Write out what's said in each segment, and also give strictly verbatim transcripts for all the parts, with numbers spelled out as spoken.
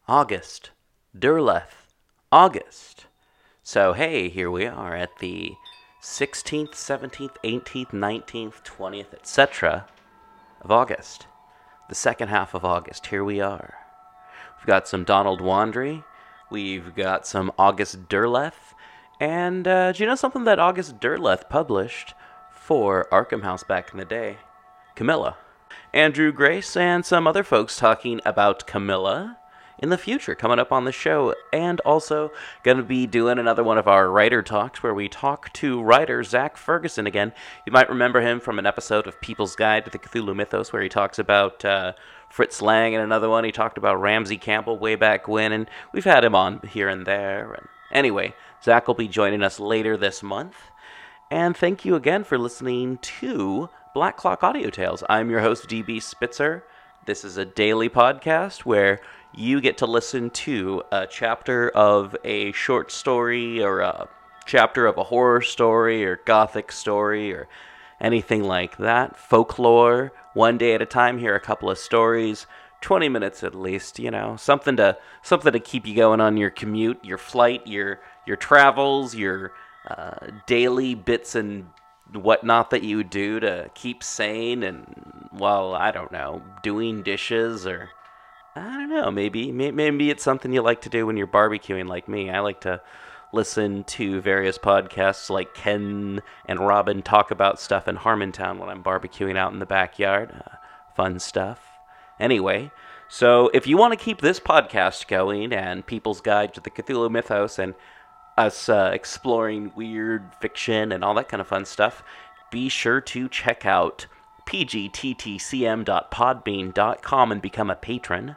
August. Derleth. August. So, hey, here we are at the sixteenth, seventeenth, eighteenth, nineteenth, twentieth, et cetera of August. The second half of August. Here we are. We've got some Donald Wandry. We've got some August Derleth. And uh, do you know something that August Derleth published for Arkham House back in the day? Camilla. Andrew Grace and some other folks talking about Camilla in the future, coming up on the show, and also going to be doing another one of our writer talks where we talk to writer Zach Ferguson again. You might remember him from an episode of People's Guide to the Cthulhu Mythos where he talks about uh, Fritz Lang, and another one he talked about Ramsey Campbell way back when, and we've had him on here and there. And anyway, Zach will be joining us later this month. And thank you again for listening to Black Clock Audio Tales. I'm your host, D B Spitzer. This is a daily podcast where you get to listen to a chapter of a short story or a chapter of a horror story or gothic story or anything like that. Folklore, one day at a time. Hear a couple of stories, twenty minutes at least, you know, something to something to keep you going on your commute, your flight, your your travels, your uh, daily bits and whatnot that you do to keep sane and, well, I don't know, doing dishes or, I don't know, maybe, maybe it's something you like to do when you're barbecuing like me. I like to listen to various podcasts like Ken and Robin talk about stuff in Harmontown when I'm barbecuing out in the backyard. Uh, fun stuff. Anyway, so if you want to keep this podcast going and People's Guide to the Cthulhu Mythos and us uh, exploring weird fiction and all that kind of fun stuff, be sure to check out p g t t c m dot podbean dot com and become a patron.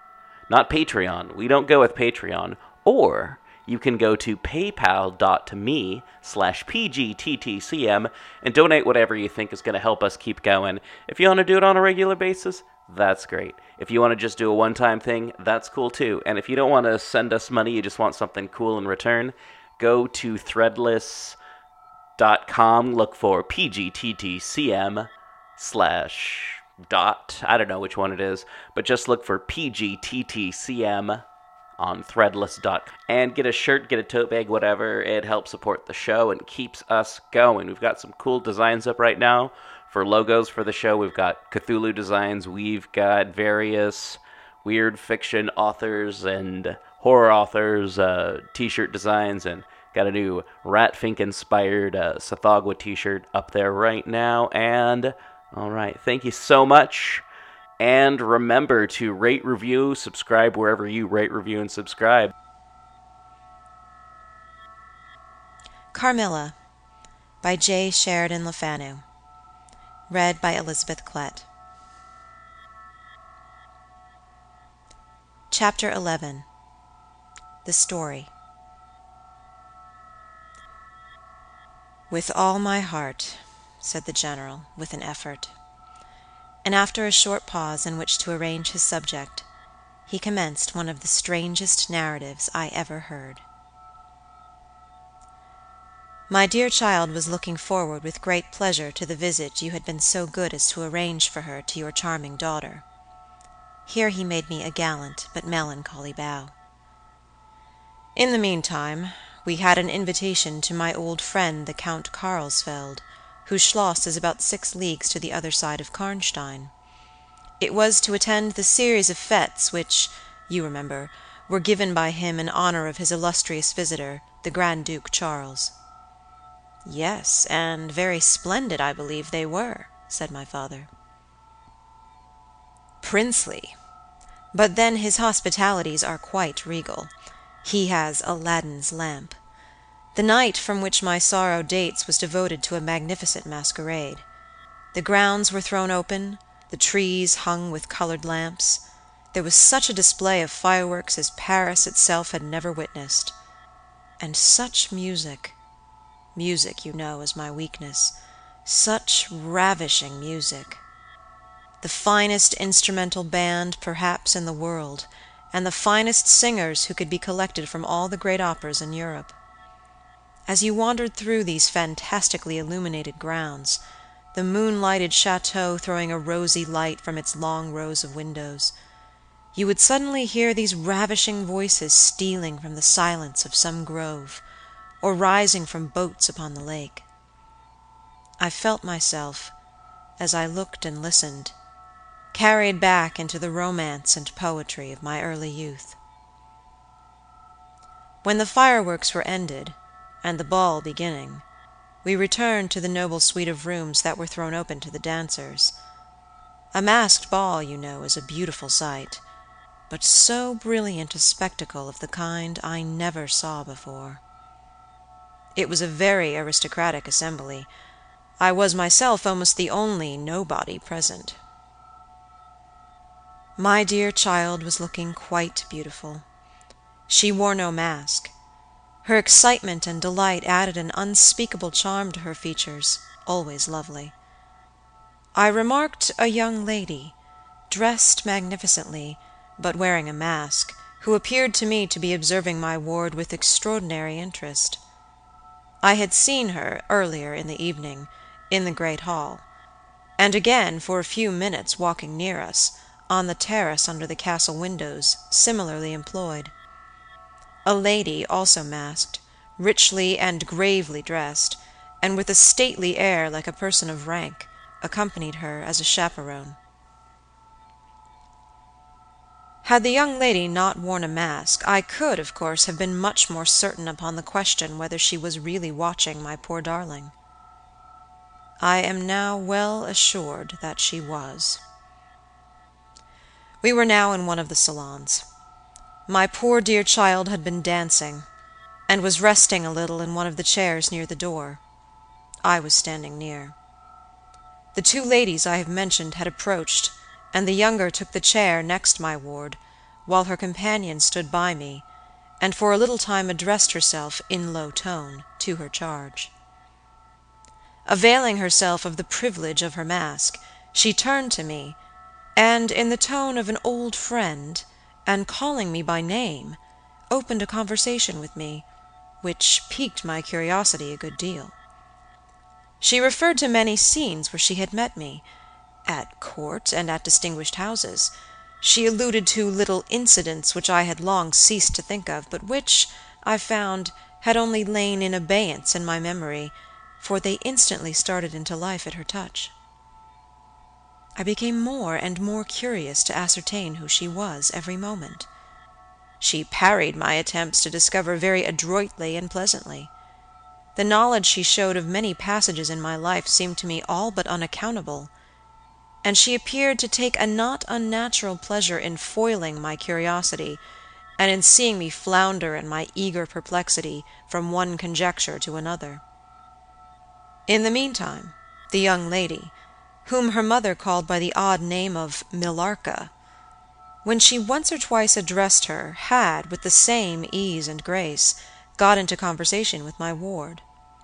Not Patreon. We don't go with Patreon. Or you can go to paypal.me slash pgttcm and donate whatever you think is going to help us keep going. If you want to do it on a regular basis, that's great. If you want to just do a one-time thing, that's cool too. And if you don't want to send us money, you just want something cool in return, go to threadless dot com, look for pgttcm slash dot, I don't know which one it is, but just look for pgttcm on threadless dot com and get a shirt, get a tote bag, whatever. It helps support the show and keeps us going. We've got some cool designs up right now for logos for the show. We've got Cthulhu designs. We've got various weird fiction authors and horror authors uh, t-shirt designs, and got a new Ratfink-inspired uh, Sathagwa t-shirt up there right now. And, all right, thank you so much. And remember to rate, review, subscribe wherever you rate, review, and subscribe. Carmilla by J. Sheridan Le Fanu. Read by Elizabeth Klett. Chapter eleven. The Story. "With all my heart," said the General, with an effort. And after a short pause in which to arrange his subject, he commenced one of the strangest narratives I ever heard. "My dear child was looking forward with great pleasure to the visit you had been so good as to arrange for her to your charming daughter." Here he made me a gallant but melancholy bow. "In the meantime, we had an invitation to my old friend the Count Carlsfeld, whose schloss is about six leagues to the other side of Karnstein. It was to attend the series of fêtes which, you remember, were given by him in honor of his illustrious visitor, the Grand Duke Charles." "Yes, and very splendid, I believe they were," said my father. "Princely. But then his hospitalities are quite regal. He has Aladdin's lamp. The night from which my sorrow dates was devoted to a magnificent masquerade. The grounds were thrown open, the trees hung with colored lamps. There was such a display of fireworks as Paris itself had never witnessed. And such music. Music, you know, is my weakness. Such ravishing music. The finest instrumental band, perhaps, in the world, and the finest singers who could be collected from all the great operas in Europe. As you wandered through these fantastically illuminated grounds, the moon-lighted chateau throwing a rosy light from its long rows of windows, you would suddenly hear these ravishing voices stealing from the silence of some grove, or rising from boats upon the lake. I felt myself, as I looked and listened, carried back into the romance and poetry of my early youth. When the fireworks were ended, and the ball beginning, we returned to the noble suite of rooms that were thrown open to the dancers. A masked ball, you know, is a beautiful sight, but so brilliant a spectacle of the kind I never saw before. It was a very aristocratic assembly. I was myself almost the only nobody present. My dear child was looking quite beautiful. She wore no mask. Her excitement and delight added an unspeakable charm to her features, always lovely. I remarked a young lady, dressed magnificently, but wearing a mask, who appeared to me to be observing my ward with extraordinary interest. I had seen her, earlier in the evening, in the great hall, and again for a few minutes walking near us, on the terrace under the castle windows, similarly employed. A lady, also masked, richly and gravely dressed, and with a stately air like a person of rank, accompanied her as a chaperon. Had the young lady not worn a mask, I could, of course, have been much more certain upon the question whether she was really watching my poor darling. I am now well assured that she was. We were now in one of the salons. My poor dear child had been dancing, and was resting a little in one of the chairs near the door. I was standing near. The two ladies I have mentioned had approached, and the younger took the chair next my ward, while her companion stood by me, and for a little time addressed herself, in low tone, to her charge. Availing herself of the privilege of her mask, she turned to me, and, in the tone of an old friend, and calling me by name, opened a conversation with me, which piqued my curiosity a good deal. She referred to many scenes where she had met me, at court and at distinguished houses. She alluded to little incidents which I had long ceased to think of, but which, I found, had only lain in abeyance in my memory, for they instantly started into life at her touch. I became more and more curious to ascertain who she was every moment. She parried my attempts to discover very adroitly and pleasantly. The knowledge she showed of many passages in my life seemed to me all but unaccountable, and she appeared to take a not unnatural pleasure in foiling my curiosity, and in seeing me flounder in my eager perplexity from one conjecture to another. In the meantime, the young lady, whom her mother called by the odd name of Millarca, when she once or twice addressed her, had, with the same ease and grace, got into conversation with my ward.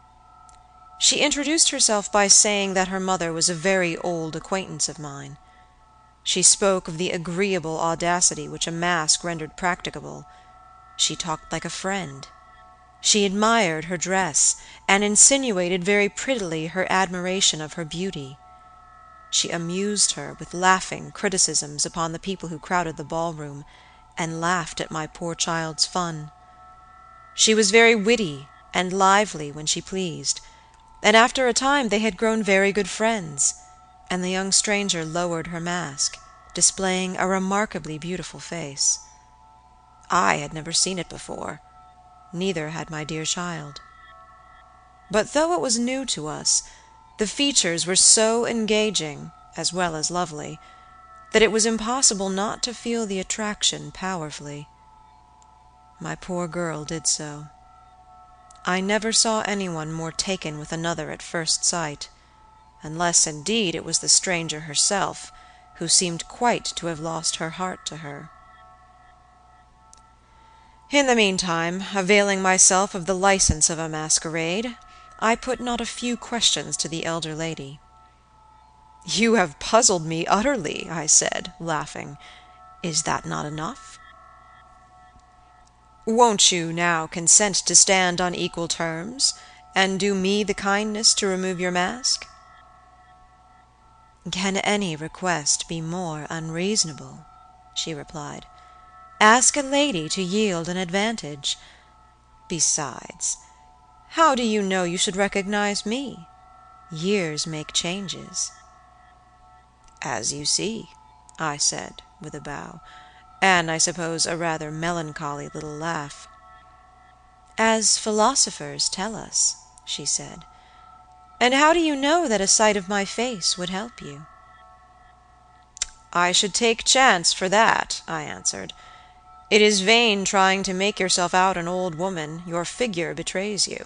She introduced herself by saying that her mother was a very old acquaintance of mine. She spoke of the agreeable audacity which a mask rendered practicable. She talked like a friend. She admired her dress, and insinuated very prettily her admiration of her beauty. She amused her with laughing criticisms upon the people who crowded the ballroom, and laughed at my poor child's fun. She was very witty and lively when she pleased, and after a time they had grown very good friends, and the young stranger lowered her mask, displaying a remarkably beautiful face. I had never seen it before, neither had my dear child. But though it was new to us, the features were so engaging, as well as lovely, that it was impossible not to feel the attraction powerfully. My poor girl did so. I never saw anyone more taken with another at first sight, unless, indeed, it was the stranger herself, who seemed quite to have lost her heart to her. In the meantime, availing myself of the license of a masquerade, I put not a few questions to the elder lady. "You have puzzled me utterly," I said, laughing. "Is that not enough? Won't you now consent to stand on equal terms, and do me the kindness to remove your mask?" "Can any request be more unreasonable?" she replied. "Ask a lady to yield an advantage. Besides, how do you know you should recognize me? Years make changes." "As you see," I said, with a bow, and I suppose a rather melancholy little laugh. "As philosophers tell us," she said. "And how do you know that a sight of my face would help you?" "I should take chance for that," I answered. "It is vain trying to make yourself out an old woman. Your figure betrays you."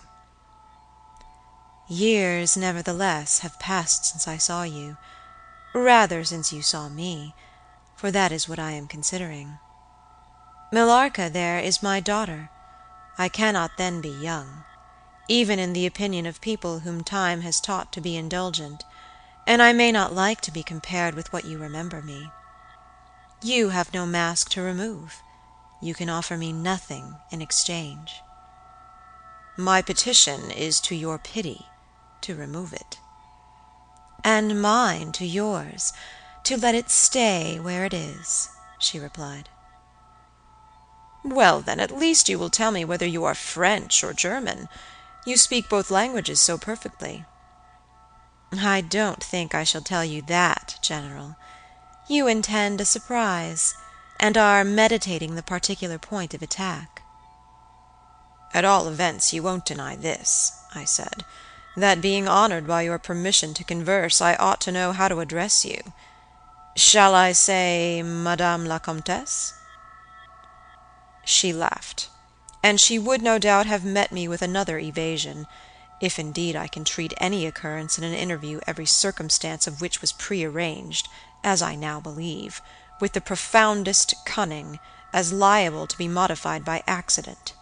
"Years, nevertheless, have passed since I saw you. Rather since you saw me, for that is what I am considering. Millarca, there, is my daughter. I cannot then be young, even in the opinion of people whom time has taught to be indulgent, and I may not like to be compared with what you remember me. You have no mask to remove. You can offer me nothing in exchange." "My petition is to your pity to remove it." "And mine to yours to let it stay where it is," she replied. "Well, then, at least you will tell me whether you are French or German. You speak both languages so perfectly." "I don't think I shall tell you that, General. You intend a surprise, and are meditating the particular point of attack." "At all events, you won't deny this," I said, "that being honored by your permission to converse, I ought to know how to address you. Shall I say Madame la Comtesse?" She laughed, and she would no doubt have met me with another evasion, if indeed I can treat any occurrence in an interview every circumstance of which was prearranged, as I now believe, with the profoundest cunning, as liable to be modified by accident.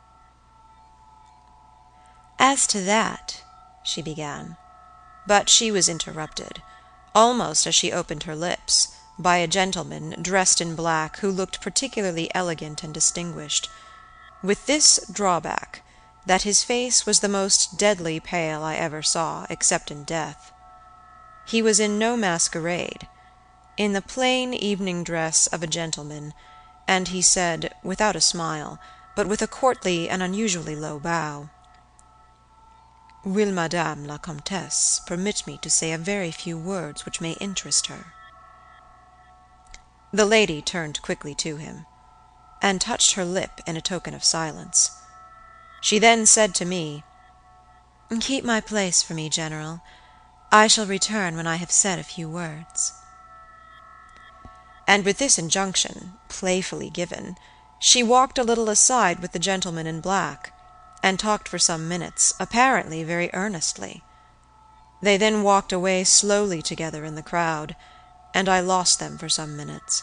"As to that," she began, but she was interrupted, almost as she opened her lips, by a gentleman, dressed in black, who looked particularly elegant and distinguished, with this drawback, that his face was the most deadly pale I ever saw, except in death. He was in no masquerade, in the plain evening dress of a gentleman, and he said, without a smile, but with a courtly and unusually low bow, "Will Madame la Comtesse permit me to say a very few words which may interest her?" The lady turned quickly to him, and touched her lip in a token of silence. She then said to me, "Keep my place for me, General. I shall return when I have said a few words." And with this injunction, playfully given, she walked a little aside with the gentleman in black, and talked for some minutes, apparently very earnestly. They then walked away slowly together in the crowd, and I lost them for some minutes.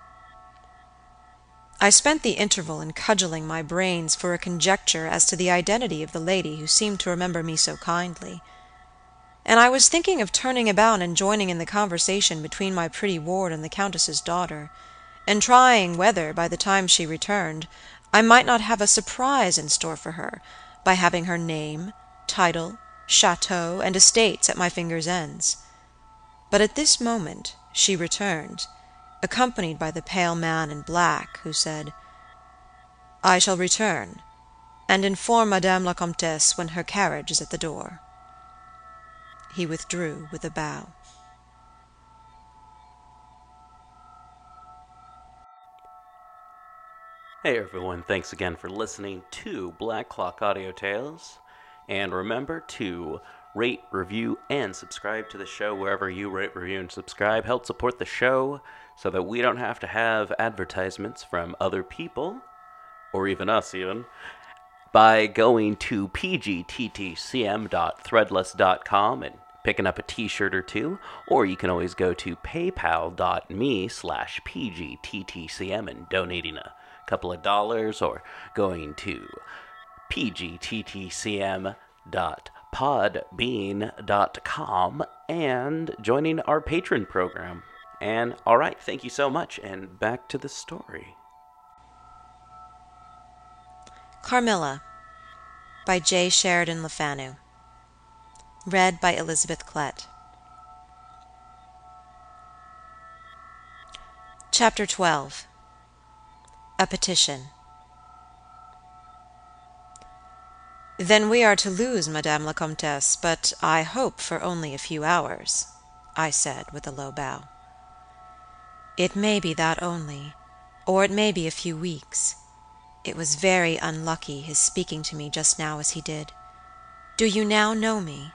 I spent the interval in cudgelling my brains for a conjecture as to the identity of the lady who seemed to remember me so kindly, and I was thinking of turning about and joining in the conversation between my pretty ward and the Countess's daughter, and trying whether, by the time she returned, I might not have a surprise in store for her by having her name, title, chateau, and estates at my fingers' ends. But at this moment she returned, accompanied by the pale man in black, who said, "I shall return, and inform Madame la Comtesse when her carriage is at the door." He withdrew with a bow. Hey everyone, thanks again for listening to Black Clock Audio Tales. And remember to rate, review, and subscribe to the show wherever you rate, review, and subscribe. Help support the show so that we don't have to have advertisements from other people, or even us even, by going to p g t t c m dot threadless dot com and picking up a t-shirt or two, or you can always go to paypal.me slash pgttcm and donating a couple of dollars, or going to pgttcm dot podbean dot com and joining our patron program. And all right, thank you so much, and back to the story. Carmilla by J. Sheridan Le Fanu. Read by Elizabeth Klett. Chapter twelve. A Petition. "Then we are to lose Madame la Comtesse, but I hope for only a few hours," I said, with a low bow. "It may be that only, or it may be a few weeks. It was very unlucky his speaking to me just now as he did. Do you now know me?"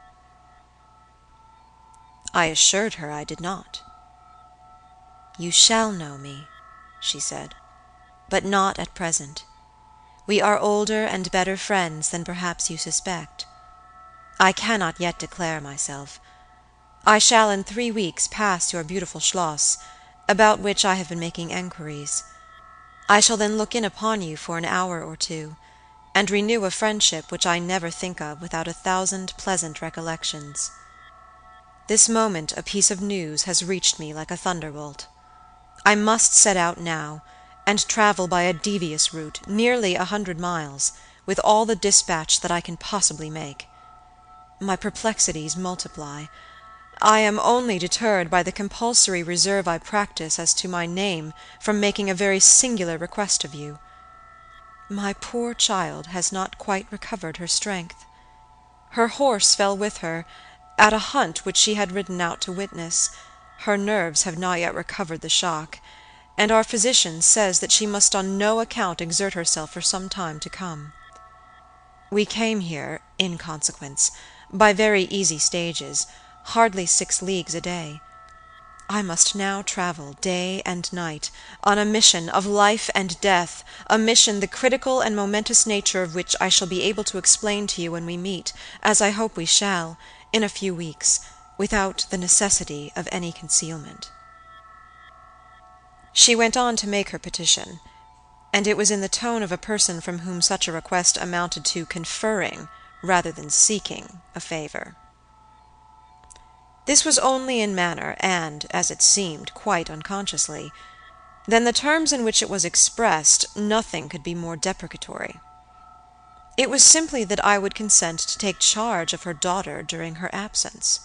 I assured her I did not. "You shall know me," she said, "but not at present. We are older and better friends than perhaps you suspect. I cannot yet declare myself. I shall in three weeks pass your beautiful Schloss, about which I have been making enquiries. I shall then look in upon you for an hour or two, and renew a friendship which I never think of without a thousand pleasant recollections. This moment a piece of news has reached me like a thunderbolt. I must set out now, and travel by a devious route, nearly a hundred miles, with all the dispatch that I can possibly make. My perplexities multiply. I am only deterred by the compulsory reserve I practice as to my name from making a very singular request of you. My poor child has not quite recovered her strength. Her horse fell with her, at a hunt which she had ridden out to witness. Her nerves have not yet recovered the shock, and our physician says that she must on no account exert herself for some time to come. We came here, in consequence, by very easy stages, hardly six leagues a day. I must now travel day and night, on a mission of life and death, a mission the critical and momentous nature of which I shall be able to explain to you when we meet, as I hope we shall, in a few weeks, without the necessity of any concealment." She went on to make her petition, and it was in the tone of a person from whom such a request amounted to conferring, rather than seeking, a favor. This was only in manner, and, as it seemed, quite unconsciously. Than the terms in which it was expressed, nothing could be more deprecatory. It was simply that I would consent to take charge of her daughter during her absence.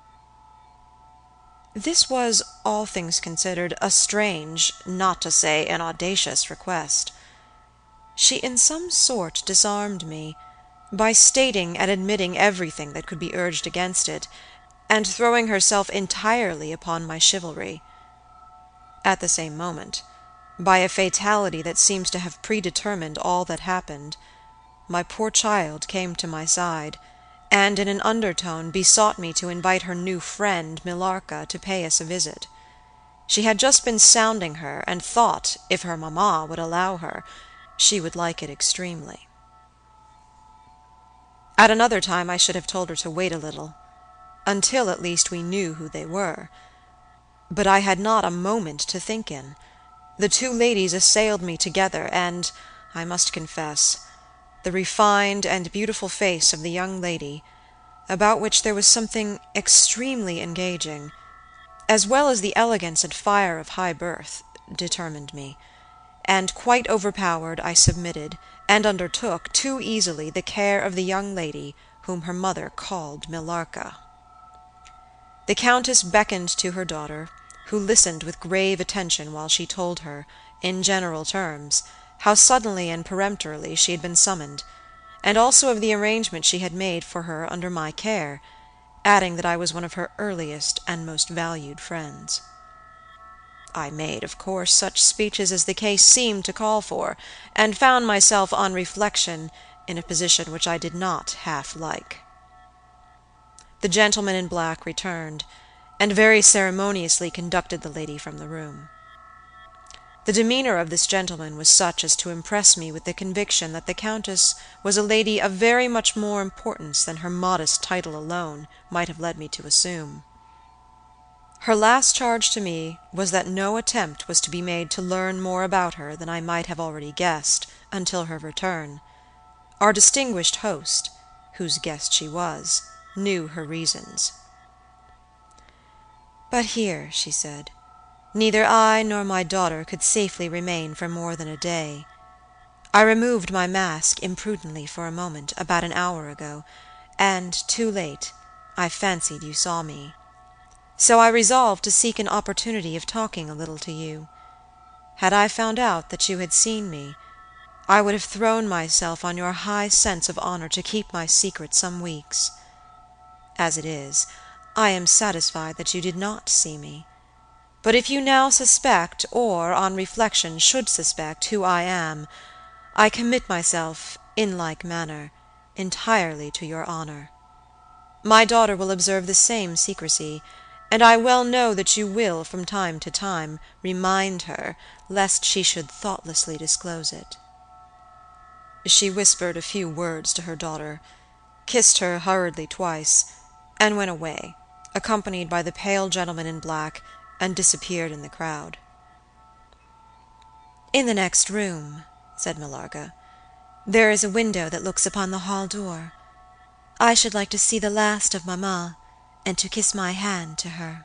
This was, all things considered, a strange, not to say an audacious request. She in some sort disarmed me, by stating and admitting everything that could be urged against it, and throwing herself entirely upon my chivalry. At the same moment, by a fatality that seems to have predetermined all that happened, my poor child came to my side, and in an undertone besought me to invite her new friend, Millarca, to pay us a visit. She had just been sounding her, and thought, if her mamma would allow her, she would like it extremely. At another time I should have told her to wait a little, until at least we knew who they were. But I had not a moment to think in. The two ladies assailed me together, and, I must confess, the refined and beautiful face of the young lady, about which there was something extremely engaging, as well as the elegance and fire of high birth, determined me, and quite overpowered I submitted, and undertook, too easily, the care of the young lady whom her mother called Millarca. The Countess beckoned to her daughter, who listened with grave attention while she told her, in general terms, how suddenly and peremptorily she had been summoned, and also of the arrangement she had made for her under my care, adding that I was one of her earliest and most valued friends. I made, of course, such speeches as the case seemed to call for, and found myself, on reflection, in a position which I did not half like. The gentleman in black returned, and very ceremoniously conducted the lady from the room. The demeanor of this gentleman was such as to impress me with the conviction that the Countess was a lady of very much more importance than her modest title alone might have led me to assume. Her last charge to me was that no attempt was to be made to learn more about her than I might have already guessed, until her return. Our distinguished host, whose guest she was, knew her reasons. "But here," she said, "neither I nor my daughter could safely remain for more than a day. I removed my mask imprudently for a moment, about an hour ago, and, too late, I fancied you saw me. So I resolved to seek an opportunity of talking a little to you, Had I found out that you had seen me, I would have thrown myself on your high sense of honor to keep my secret some weeks. As it is, I am satisfied that you did not see me. But if you now suspect, or, on reflection, should suspect, who I am, I commit myself, in like manner, entirely to your honor. My daughter will observe the same secrecy, and I well know that you will, from time to time, remind her, lest she should thoughtlessly disclose it." She whispered a few words to her daughter, kissed her hurriedly twice, and went away, accompanied by the pale gentleman in black, and disappeared in the crowd. "In the next room," said Millarca, "there is a window that looks upon the hall door. I should like to see the last of mamma, and to kiss my hand to her."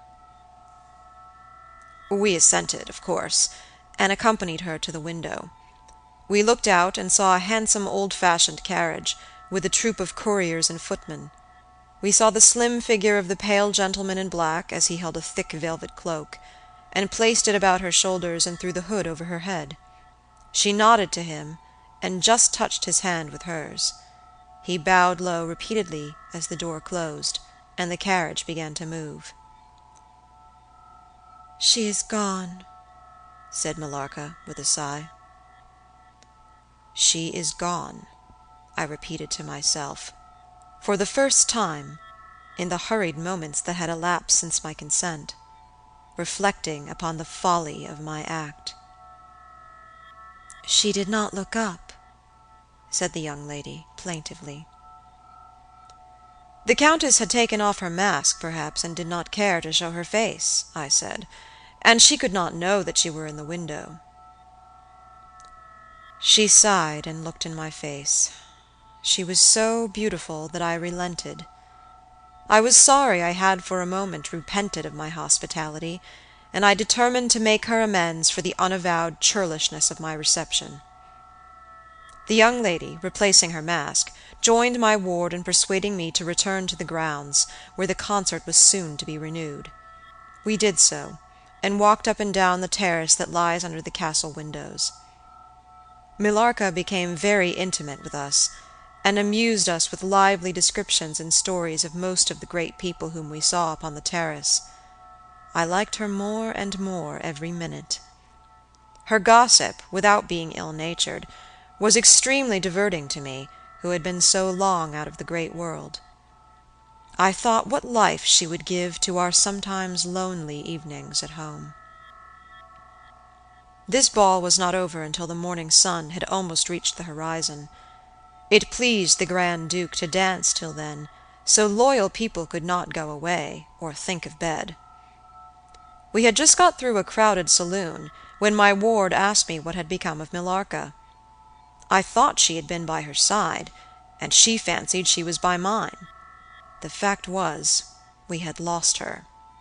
We assented, of course, and accompanied her to the window. We looked out and saw a handsome old-fashioned carriage, with a troop of couriers and footmen. We saw the slim figure of the pale gentleman in black, as he held a thick velvet cloak, and placed it about her shoulders and threw the hood over her head. She nodded to him, and just touched his hand with hers. He bowed low repeatedly as the door closed, and the carriage began to move. "She is gone," said Millarca, with a sigh. "She is gone," I repeated to myself, for the first time, in the hurried moments that had elapsed since my consent, reflecting upon the folly of my act. "She did not look up," said the young lady, plaintively. "The Countess had taken off her mask, perhaps, and did not care to show her face," I said, "and she could not know that you were in the window." She sighed and looked in my face. She was so beautiful that I relented. I was sorry I had for a moment repented of my hospitality, and I determined to make her amends for the unavowed churlishness of my reception. The young lady, replacing her mask, joined my ward in persuading me to return to the grounds, where the concert was soon to be renewed. We did so, and walked up and down the terrace that lies under the castle windows. Millarca became very intimate with us, and amused us with lively descriptions and stories of most of the great people whom we saw upon the terrace. I liked her more and more every minute. Her gossip, without being ill-natured, was extremely diverting to me, who had been so long out of the great world. I thought what life she would give to our sometimes lonely evenings at home. This ball was not over until the morning sun had almost reached the horizon. It pleased the Grand Duke to dance till then, so loyal people could not go away, or think of bed. We had just got through a crowded saloon, when my ward asked me what had become of Millarca. I thought she had been by her side, and she fancied she was by mine. The fact was, we had lost her.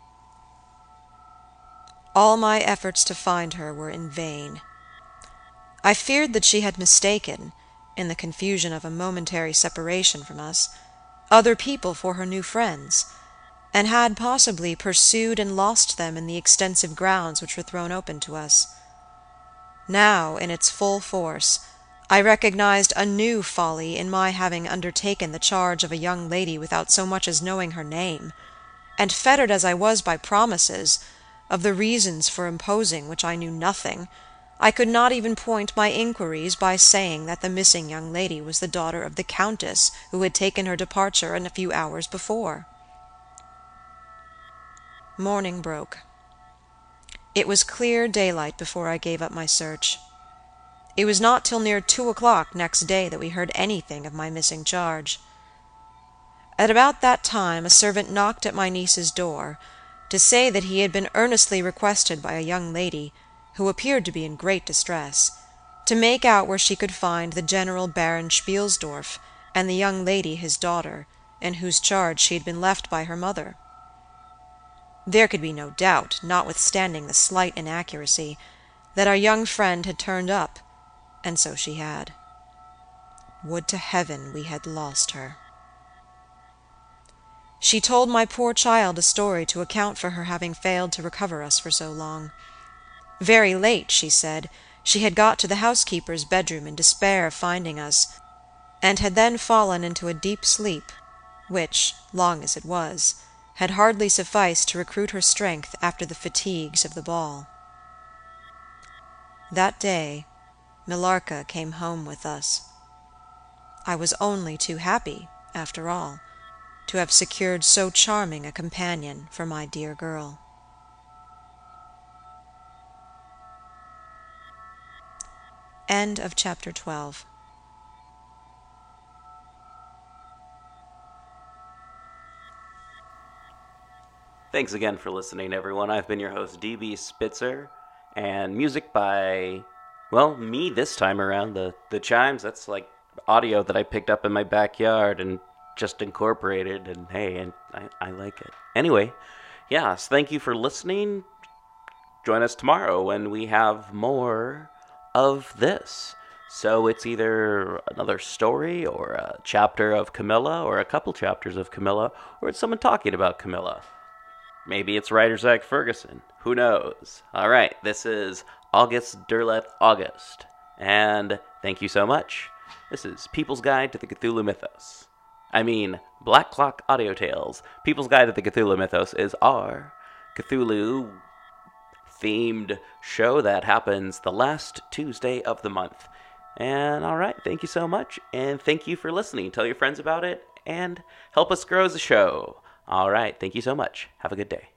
All my efforts to find her were in vain. I feared that she had mistaken, in the confusion of a momentary separation from us, other people for her new friends, and had possibly pursued and lost them in the extensive grounds which were thrown open to us. Now, in its full force, I recognized a new folly in my having undertaken the charge of a young lady without so much as knowing her name, and fettered as I was by promises, of the reasons for imposing which I knew nothing, I could not even point my inquiries by saying that the missing young lady was the daughter of the Countess who had taken her departure a few hours before. Morning broke. It was clear daylight before I gave up my search. It was not till near two o'clock next day that we heard anything of my missing charge. At about that time a servant knocked at my niece's door, to say that he had been earnestly requested by a young lady, who appeared to be in great distress, to make out where she could find the General Baron Spielsdorf and the young lady his daughter, in whose charge she had been left by her mother. There could be no doubt, notwithstanding the slight inaccuracy, that our young friend had turned up, and so she had. Would to heaven we had lost her. She told my poor child a story to account for her having failed to recover us for so long. Very late, she said, she had got to the housekeeper's bedroom in despair of finding us, and had then fallen into a deep sleep, which, long as it was, had hardly sufficed to recruit her strength after the fatigues of the ball. That day Millarca came home with us. I was only too happy, after all, to have secured so charming a companion for my dear girl. End of chapter twelve. Thanks again for listening, everyone. I've been your host, D B Spitzer, and music by, well, me this time around. The, the chimes, that's like audio that I picked up in my backyard and just incorporated, and hey, and I, I like it. Anyway, yes, thank you for listening. Join us tomorrow when we have more of this. So it's either another story or a chapter of Camilla or a couple chapters of Camilla, or it's someone talking about Camilla. Maybe it's writer Zach Ferguson. Who knows? All right, this is August Derleth August. And thank you so much. This is People's Guide to the Cthulhu Mythos. I mean, Black Clock Audio Tales. People's Guide to the Cthulhu Mythos is our Cthulhu themed show that happens the last Tuesday of the month. And all right, thank you so much. And thank you for listening. Tell your friends about it and help us grow the show. All right, thank you so much. Have a good day.